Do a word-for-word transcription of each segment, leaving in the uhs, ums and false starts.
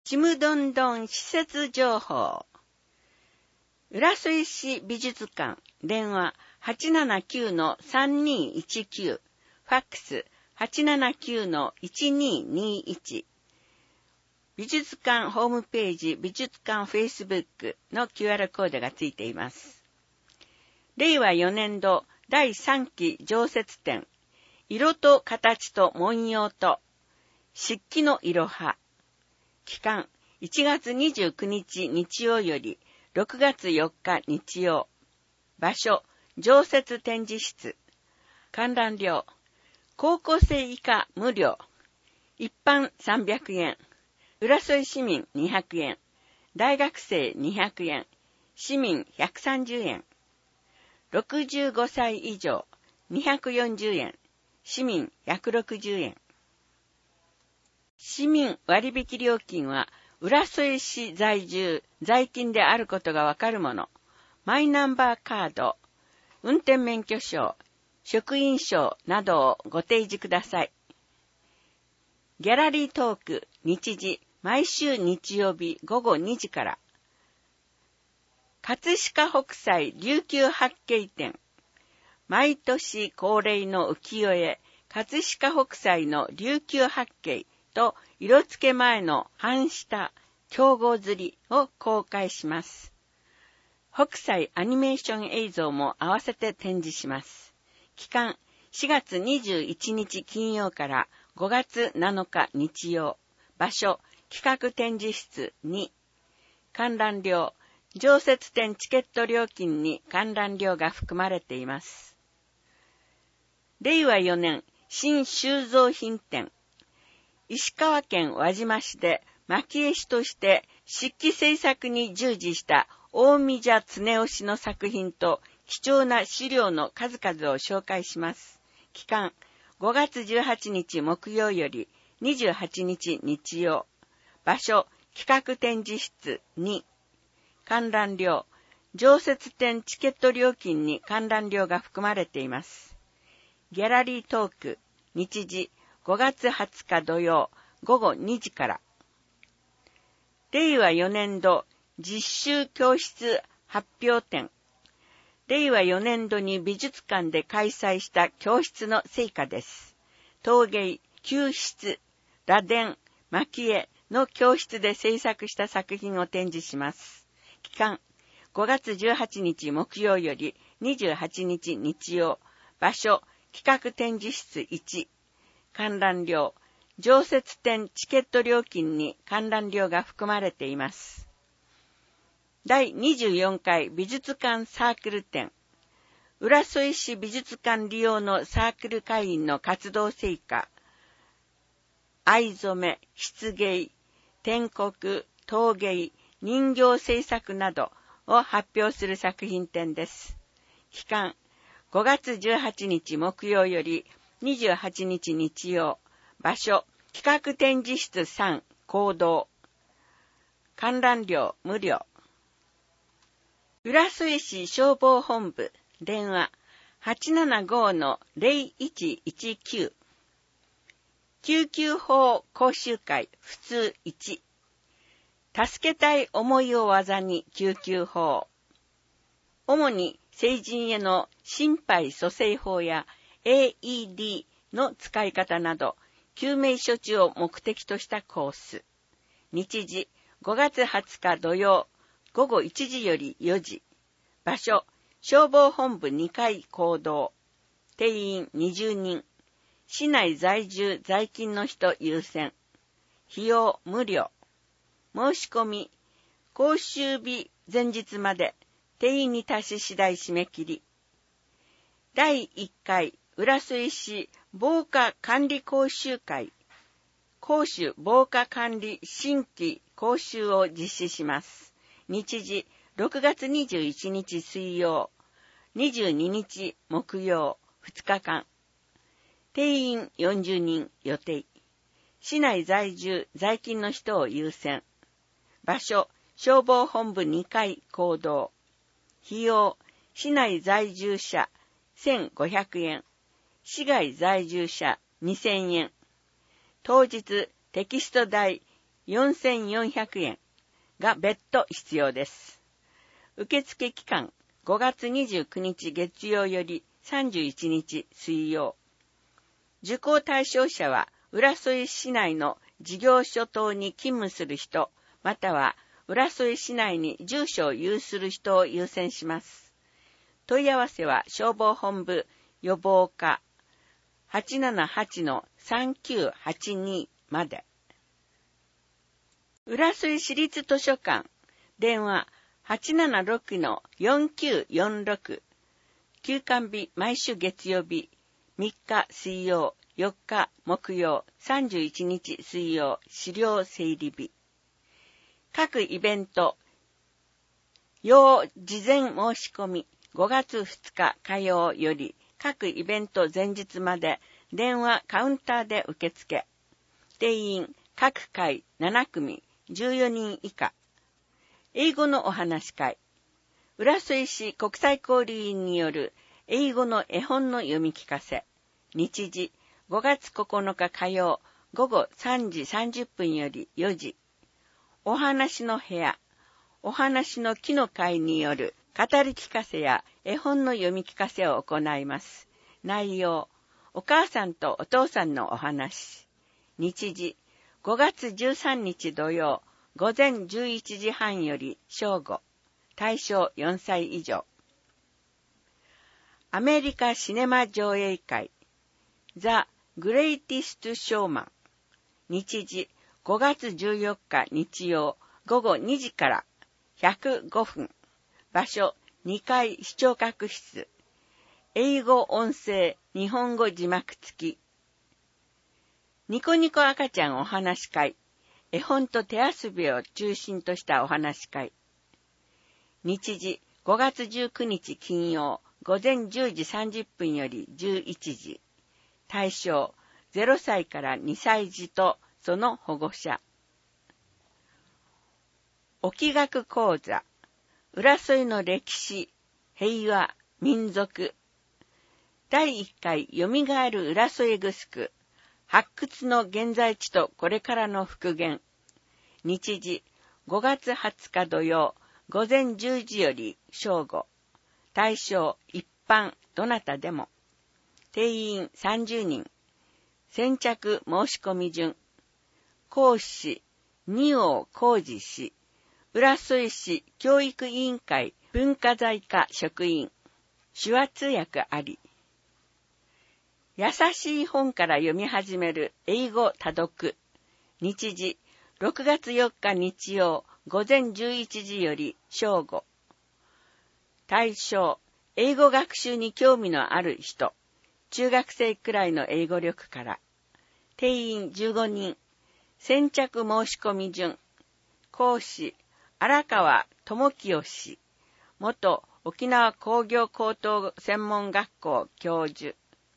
ちむどんどん施設情報。浦添市美術館、電話 はちななきゅうのさんにいちきゅう、ファックス はちななきゅうのいちににいち。美術館ホームページ、美術館フェイスブックの キューアール コードがついています。れいわよねんどだいさんき常設展、色と形と文様と漆器のいろは。期間いちがつにじゅうくにち日曜よりろくがつよっか日曜。場所、常設展示室。観覧料、高校生以下無料。一般さんびゃくえん。浦添市民にひゃくえん。大学生にひゃくえん。市民ひゃくさんじゅうえん。ろくじゅうごさい以上にひゃくよんじゅうえん。市民ひゃくろくじゅうえん。市民割引料金は浦添市在住、在勤であることがわかるもの、マイナンバーカード、運転免許証、職員証などをご提示ください。ギャラリートーク、日時、毎週日曜日ごごにじから。葛飾北斎琉球八景展。毎年恒例の浮世絵、葛飾北斎の琉球八景と色付け前の版下、競合刷りを公開します。北斎アニメーション映像も合わせて展示します。期間しがつにじゅういちにち金曜からごがつなのか日曜。場所、企画展示室に。観覧料、常設展チケット料金に観覧料が含まれています。れいわよねん新収蔵品展。石川県輪島市で蒔絵師として漆器製作に従事した大見者恒夫の作品と貴重な資料の数々を紹介します。期間ごがつじゅうはちにち木曜よりにじゅうはちにち日曜。場所、企画展示室に。観覧料、常設展チケット料金に観覧料が含まれています。ギャラリートーク、日時、ごがつはつか土曜ごごにじから。れいわよねんど実習教室発表展。れいわよねんどに美術館で開催した教室の成果です。陶芸、吸湿、螺鈿、蒔絵の教室で制作した作品を展示します。期間ごがつじゅうはちにち木曜よりにじゅうはちにち日曜。場所、企画展示室いち。観覧料、常設展チケット料金に観覧料が含まれています。だいにじゅうよんかい美術館サークル展。浦添市美術館利用のサークル会員の活動成果。藍染め、漆芸、篆刻、陶芸、人形制作などを発表する作品展です。期間ごがつじゅうはちにち木曜よりにじゅうはちにち日曜。場所、企画展示室さん、講堂。観覧料無料。浦添市消防本部、電話 はちななごのぜろいちいちきゅう。救急法講習会普通いち。助けたい思いを技に救急法。主に成人への心肺蘇生法や エーイーディー の使い方など、救命処置を目的としたコース。日時、ごがつはつか土曜、ごごいちじよりよじ。場所、消防本部にかい講堂。定員にじゅうにん。市内在住在勤の人優先。費用無料。申し込み、講習日前日まで、定員に達し次第締め切り。だいいっかい浦添市防火管理講習会。公主防火管理新規講習を実施します。日時、ろくがつにじゅういちにち水曜、にじゅうににち木曜、ふつかかん。定員よんじゅうにん予定。市内在住在勤の人を優先。場所、消防本部にかい講堂。費用、市内在住者せんごひゃくえん。市外在住者にせんえん。当日テキスト代よんせんよんひゃくえんが別途必要です。受付期間ごがつにじゅうくにち月曜よりさんじゅういちにち水曜。受講対象者は浦添市内の事業所等に勤務する人、または浦添市内に住所を有する人を優先します。問い合わせは消防本部予防課 はちななはちのさんきゅうはちに まで。浦添市立図書館電話 はちななろくのよんきゅうよんろく。休館日毎週月曜日、みっか水曜、よっか木曜、さんじゅういちにち水曜、資料整理日。各イベント要事前申し込みごがつふつか火曜より各イベント前日まで電話カウンターで受付。定員各回ななくみじゅうよにん以下。英語のお話会。浦添市国際交流員による英語の絵本の読み聞かせ。日時ごがつここのか火曜ごごさんじさんじゅっぷんよりよじ。お話の部屋。お話の木の会による語り聞かせや絵本の読み聞かせを行います。内容。お母さんとお父さんのお話。日時ごがつじゅうさんにち土曜ごぜんじゅういちじはんより正午。対象よんさい以上。アメリカシネマ上映会ザ・グレイティスト・ショーマン。日時ごがつじゅうよっか日曜ごごにじからひゃくごふん。場所にかい視聴覚室。英語音声日本語字幕付き。ニコニコ赤ちゃんお話会。絵本と手遊びを中心としたお話会。日時ごがつじゅうくにち金曜ごぜんじゅうじさんじゅっぷんよりじゅういちじ。対象ゼロさいからにさい児とその保護者。沖学講座。浦添の歴史、平和、民族。だいいっかいよみがえる浦添グスク。発掘の現在地とこれからの復元。日時ごがつはつか土曜ごぜんじゅうじより正午。対象一般どなたでも。定員さんじゅうにん。先着申し込み順。講師二王浩二氏。浦添市教育委員会文化財課職員。手話通訳あり。優しい本から読み始める英語多読。日時ろくがつよっか日曜ごぜんじゅういちじより正午。対象英語学習に興味のある人。中学生くらいの英語力から。定員じゅうごにん。先着申し込み順。講師荒川智清氏。元沖縄工業高等専門学校教授。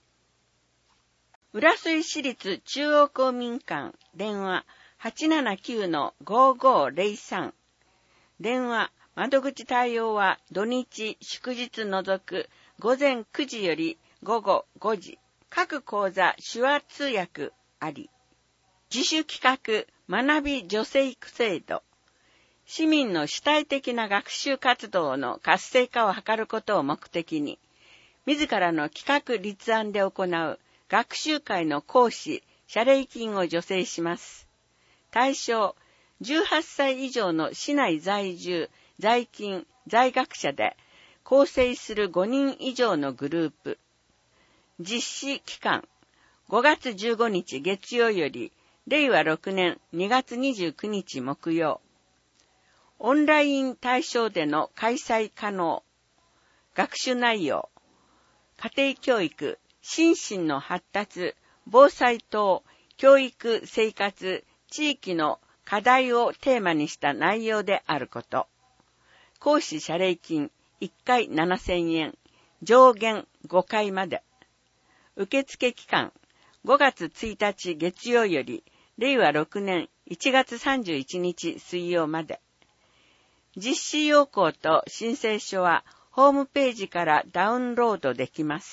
浦添市立中央公民館電話 はちななきゅうのごごぜろさん。電話窓口対応は土日祝日除くごぜんくじよりごごごじ。各講座手話通訳あり。自主企画学び助成育制度。市民の主体的な学習活動の活性化を図ることを目的に、自らの企画立案で行う学習会の講師、謝礼金を助成します。対象、じゅうはっさい以上の市内在住、在勤、在学者で、構成するごにん以上のグループ。実施期間、ごがつじゅうごにち月曜より、れいわろくねんにがつにじゅうくにち木曜。オンライン対象での開催可能。学習内容。家庭教育、心身の発達、防災等、教育、生活、地域の課題をテーマにした内容であること。講師謝礼金いっかいななせんえん、上限ごかいまで。受付期間ごがつついたち月曜よりれいわろくねんいちがつさんじゅういちにち水曜まで。実施要項と申請書はホームページからダウンロードできます。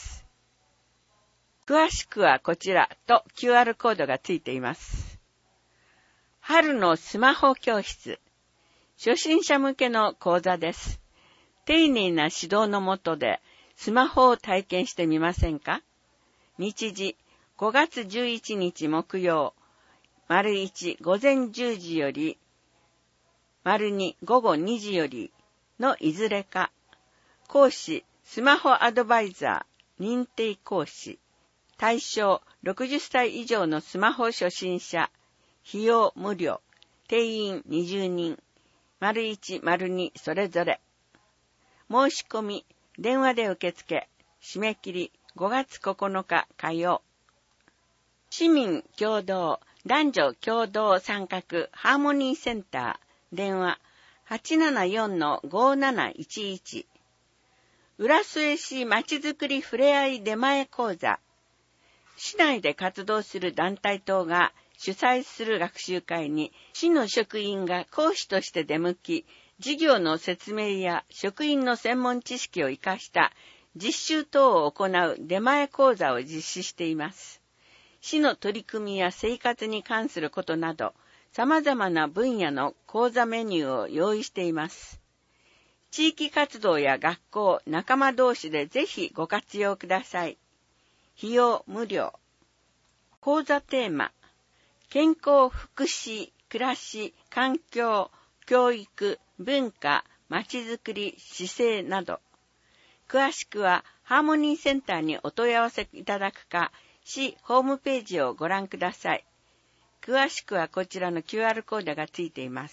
詳しくはこちらと キューアール コードがついています。 春のスマホ教室。初心者向けの講座です。丁寧な指導の下でスマホを体験してみませんか？日時ごがつじゅういちにち木曜、丸いち午前じゅうじより、丸に午後にじよりのいずれか。講師、スマホアドバイザー、認定講師。対象、ろくじゅっさい以上のスマホ初心者。費用無料。定員にじゅうにん。丸いち、丸にそれぞれ。申し込み、電話で受付。締め切り、ごがつここのか火曜。市民共同、男女共同参画ハーモニーセンター。電話、はちななよんのごなないちいち。浦添市まちづくりふれあい出前講座。市内で活動する団体等が主催する学習会に市の職員が講師として出向き、事業の説明や職員の専門知識を生かした実習等を行う出前講座を実施しています。市の取り組みや生活に関することなど、様々な分野の講座メニューを用意しています。地域活動や学校、仲間同士でぜひご活用ください。費用無料。講座テーマ、健康、福祉、暮らし、環境、教育、文化、まちづくり、姿勢など。詳しくはハーモニーセンターにお問い合わせいただくか、市ホームページをご覧ください。詳しくはこちらの キューアール コードがついています。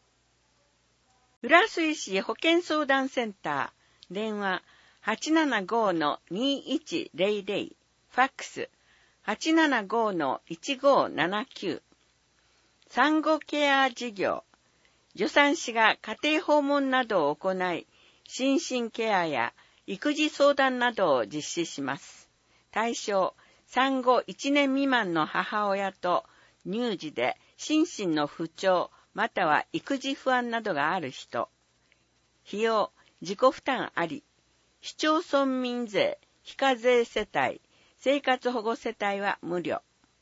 浦添市保健相談センター、電話 はちななごのにいちぜろぜろ、ファックス はちななごのいちごななきゅう。産後ケア事業、助産師が家庭訪問などを行い、心身ケアや育児相談などを実施します。対象、産後いちねん未満の母親と乳児で心身の不調または育児不安などがある人。費用、自己負担あり。市町村民税、非課税世帯、生活保護世帯は無料。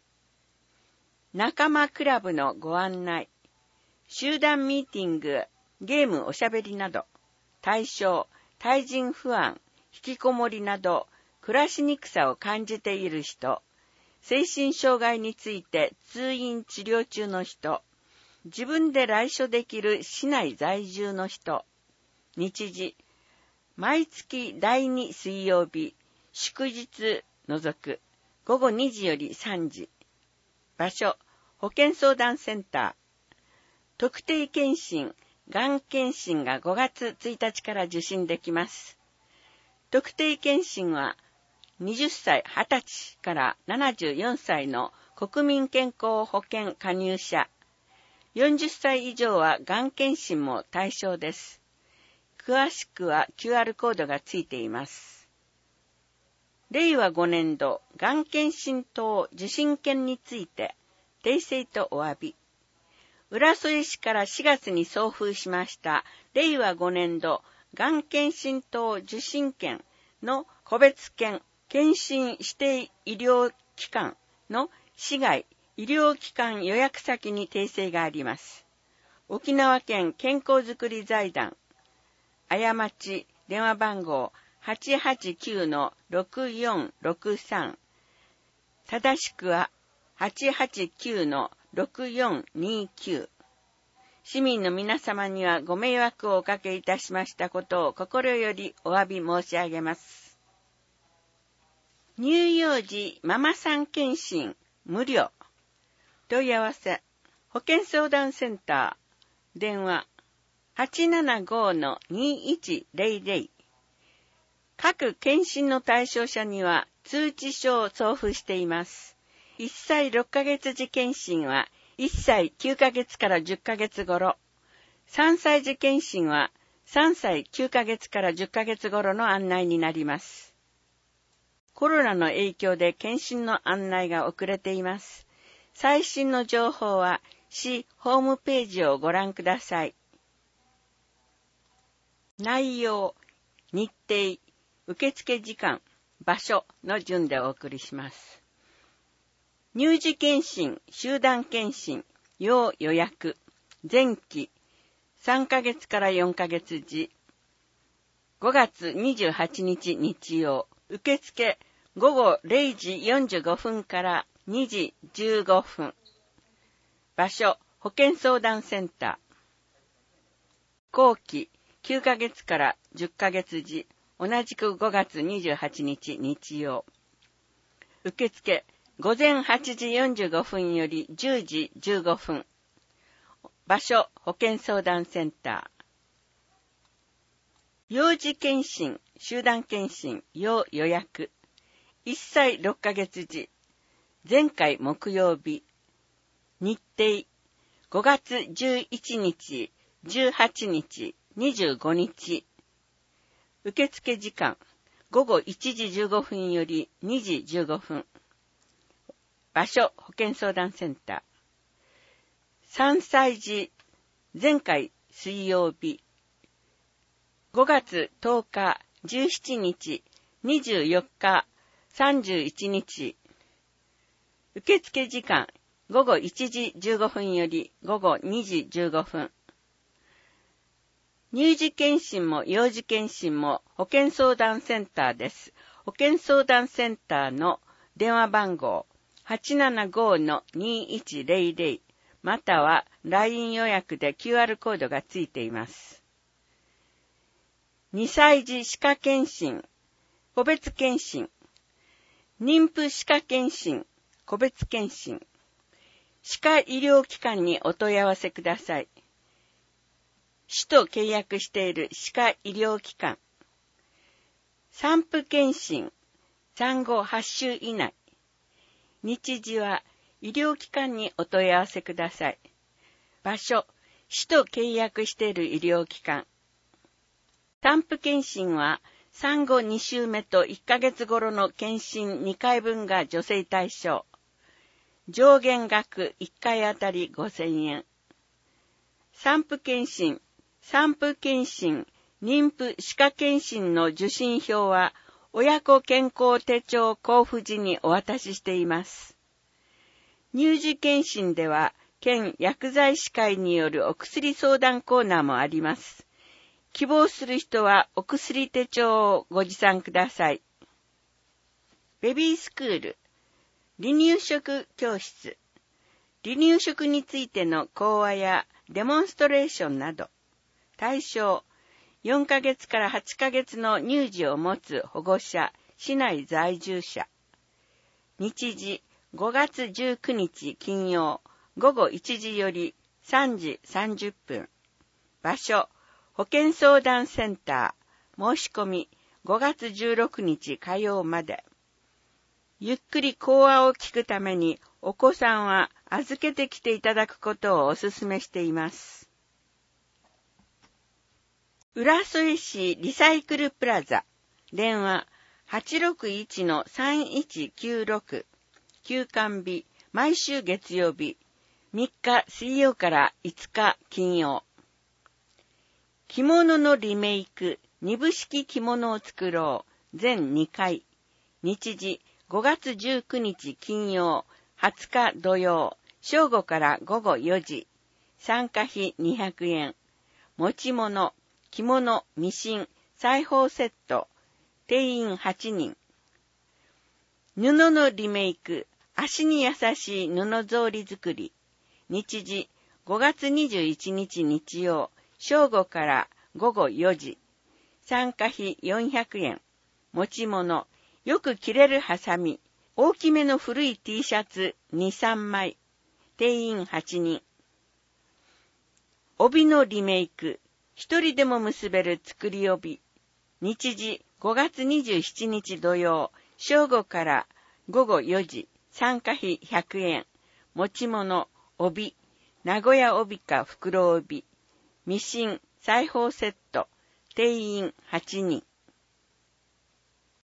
仲間クラブのご案内。集団ミーティング、ゲームおしゃべりなど。対象、対人不安、引きこもりなど、暮らしにくさを感じている人。精神障害について通院治療中の人。自分で来所できる市内在住の人。日時、毎月だいに水曜日、祝日除く、ごごにじよりさんじ。場所、保健相談センター。特定健診、がん検診がごがつついたちから受診できます。特定健診は、はたちからななじゅうよんさいの国民健康保険加入者。よんじゅっさい以上はがん検診も対象です。詳しくは キューアール コードがついています。れいわごねんどがん検診等受診券について訂正とお詫び。浦添市からしがつに送付しましたれいわごねんどがん検診等受診券の個別券検診指定医療機関の市外医療機関予約先に訂正があります。沖縄県健康づくり財団過ち電話番号 はちはちきゅうのろくよんろくさん。正しくは はちはちきゅうのろくよんにきゅう。市民の皆様にはご迷惑をおかけいたしましたことを心よりお詫び申し上げます。乳幼児ママさん検診無料。問い合わせ、保健相談センター、電話はちななごのにいちぜろぜろ。各検診の対象者には通知書を送付しています。いっさいろっかげつ時検診はいっさいきゅうかげつからじゅっかげつ頃。さんさい時検診はさんさいきゅうかげつからじゅっかげつ頃の案内になります。コロナの影響で検診の案内が遅れています。最新の情報は市ホームページをご覧ください。内容、日程、受付時間、場所の順でお送りします。乳児検診、集団検診、 要予約。前期。さんかげつからよんかげつ時。ごがつにじゅうはちにち日曜。受付ごごれいじよんじゅうごふんからにじじゅうごふん。場所、保健相談センター。後期きゅうかげつからじゅっかげつ時。同じくごがつにじゅうはちにち日曜。受付ごぜんはちじよんじゅうごふんよりじゅうじじゅうごふん。場所、保健相談センター。幼児検診、集団検診、要予約。いっさいろっかげつ時。前回木曜日。日程。ごがつじゅういちにち、じゅうはちにち、にじゅうごにち。受付時間。ごごいちじじゅうごふんよりにじじゅうごふん。場所、保健相談センター。さんさい児、前回水曜日。ごがつとおか、じゅうしちにち、にじゅうよっか、さんじゅういちにち。受付時間、ごごいちじじゅうごふんよりごごにじじゅうごふん。乳児検診も幼児検診も保健相談センターです。保健相談センターの電話番号 はちななご のにいちぜろぜろ または ライン 予約で キューアール コードがついています。にさい児歯科検診、個別検診、妊婦歯科検診、個別検診、歯科医療機関にお問い合わせください。市と契約している歯科医療機関。産婦検診、産後はちしゅう以内。日時は医療機関にお問い合わせください。場所、市と契約している医療機関。産婦検診は産後にしゅうめといっかげつ頃の検診にかいぶんが助成対象。上限額いっかいあたりごせんえん。産婦検診、産婦検診、妊婦歯科検診の受診票は親子健康手帳交付時にお渡ししています。乳児検診では県薬剤師会によるお薬相談コーナーもあります。希望する人はお薬手帳をご持参ください。ベビースクール、離乳食教室、離乳食についての講話やデモンストレーションなど、対象、よんかげつからはちかげつの乳児を持つ保護者、市内在住者。日時、ごがつじゅうくにち金曜、ごごいちじよりさんじさんじゅっぷん。場所、保健相談センター。申し込み、ごがつじゅうろくにち火曜まで。ゆっくり講話を聞くために、お子さんは預けてきていただくことをお勧めしています。浦添市リサイクルプラザ。電話 はちろくいちのさんいちきゅうろく。休館日、毎週月曜日。みっか水曜からいつか金曜。着物のリメイク、二部式着物を作ろう。全にかい。日時、ごがつじゅうくにち金曜、はつか土曜、正午からごごよじ。参加費にひゃくえん。持ち物、着物、ミシン、裁縫セット。定員はちにん。布のリメイク、足に優しい布草履作り。日時、ごがつにじゅういちにち日曜、正午からごごよじ。参加費よんひゃくえん。持ち物、よく着れるハサミ。大きめの古い T シャツに、さんまい。定員はちにん。帯のリメイク。一人でも結べる作り帯。日時、ごがつにじゅうしちにち土曜、正午からごごよじ。参加費ひゃくえん。持ち物、帯。名古屋帯か袋帯。ミシン、裁縫セット。定員はちにん。